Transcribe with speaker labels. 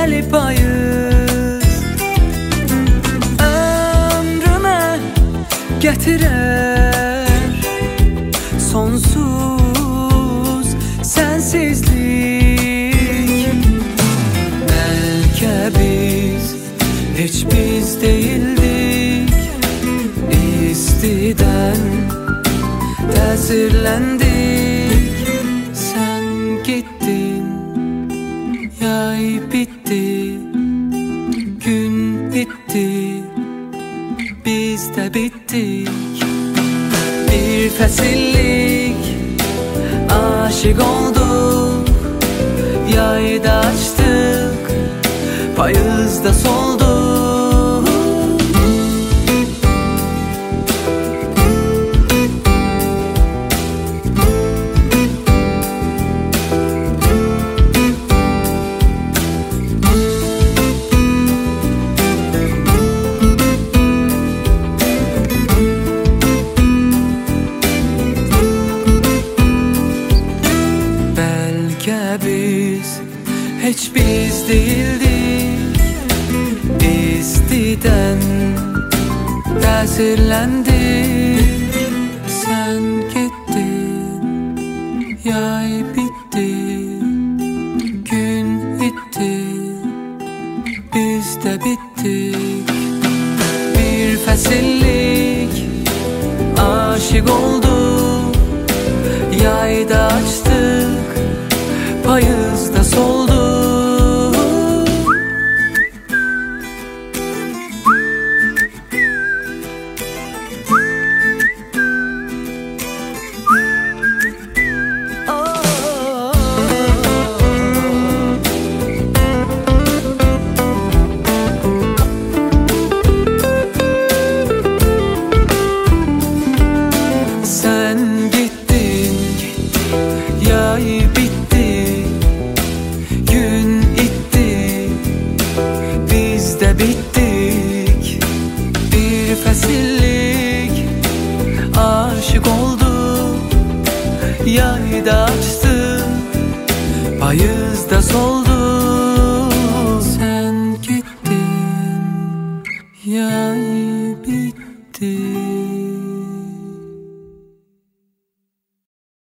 Speaker 1: gelip payız ömrümə gətirər sonsuz sensizlik. Belki biz hiç biz değildik, istiden tesirlendik. Sen gittin, yay bitti, gün bitti, biz de bittik. Bir fəsillik aşık olduk, yayda açtık, payızda solduk. Biz hiç biz değildik, istiden tesirlendik. Sen gittin, yay bitti, gün bitti, biz de bittik. Bir fəsillik aşık olduk, yayda açtık, payızda solduk. Sen gittin, yay bitti, gün itti, biz de bittik. Bir fəsillik aşık olduk, yayda açtım, payızda solduk. Sen gittin, yay bitti.